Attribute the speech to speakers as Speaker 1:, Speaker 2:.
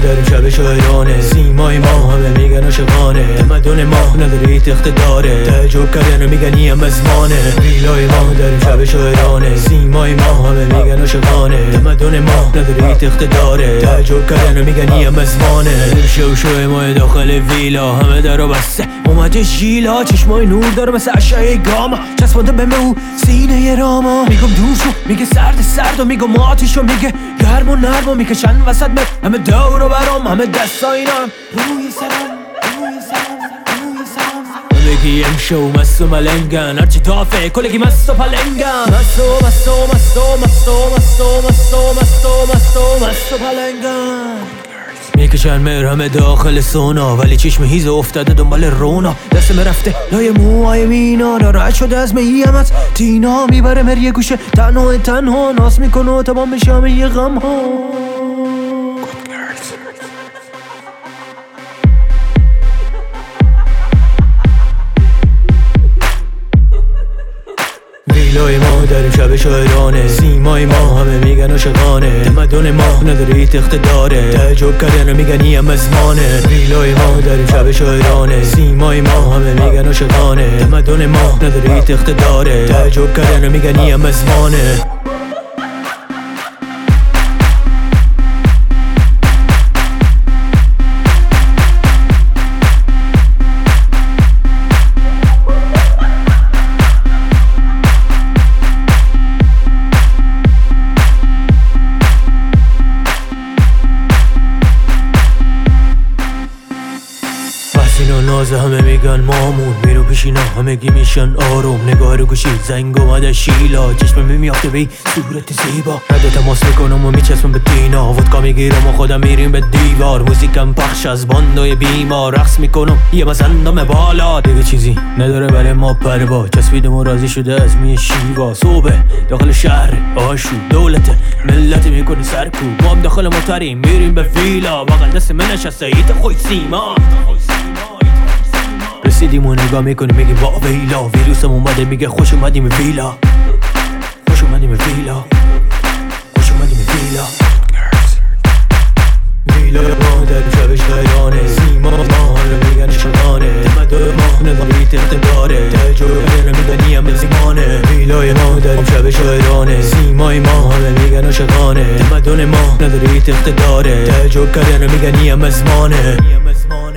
Speaker 1: داریم شب شاعرانه، سیمای ما همه میگن عاشقانه، تمدن ما ندارید اقتداره، تعجب کردن میگن یم ازمانه. ویلای ما داریم شب شاعرانه، سیمای ما همه میگن عاشقانه، تمدن ما ندارید اقتداره، تعجب کردن میگن یم ازمانه. شو ما داخل ویلا همه درو بسته اومده ژیلا، چشمای نور داره مثل اشعه گاما، چسبانده به او سینه راما. میگم دور شو میگه سرد و میگم آتیش و میگه گرم و نرم و میکشن وسط من همه دور و برام همه دستا اینام روی سرم کلگی امشو مست و ملنگن، هرچی دافه کلگی مست و پلنگن، مست و پلنگن. میکشن مهر همه داخل سونا، ولی چشم هیزه افتاده دنبال رونا، دست رفته لای موهای مینا، ناراحت شده از میامت تینا، میبره مر یه گوشه تنها ناس میکنه و تمام بشه همه یه غم ها. ویلای ما داریم شب شاعرانه، سیمای ما همه میگن عاشقانه، تمدن ما ندارید اقتداره، تعجب کردن میگن یم ازمانه. ویلای ما داریم شب شاعرانه، سیمای ما همه میگن عاشقانه، تمدن ما ندارید اقتداره، تعجب کردن میگن یم ازمانه. اینا ناز همه میگن مامون، میرو پیشینا همگی میشن آروم، نگاه رو گوشید زنگ اومده شیلا، چشمم میافته به صورت زیبا، رد تماس میکنم و میچسبم به دینا، ودکا میگیرم و خودم میریم به دیوار، موزیکم پخش از باندای بیمار، رقص میکنم یه مزندم بالا، دیگه چیزی نداره برای ما پروا، چسبیدم و راضی شده از می شیوا، صبح داخل شهر آشو دولت ملت میکنی سرکو، ما هم داخل موتریم میریم به ویلا، بغل دست من نشسته ایت خوی سیما، رسیدیم و نگاه میکنیم میگیم وا ویلا، ویروسم اومده میگه خوش اومدیم ویلا، خوش اومدیم ویلا، خوش اومدیم ویلا. ویلا ما در شب شاعرانه، سیما ما همه میگن عاشقانه، تمدن ما ندارید اقتداره، تعجب کردن میگن یم ازمانه. ویلای ما در شب شاعرانه، سیمای ما همه میگن عاشقانه، تمدن ما ندارید اقتداره، تعجب کردن میگن یم ازمانه.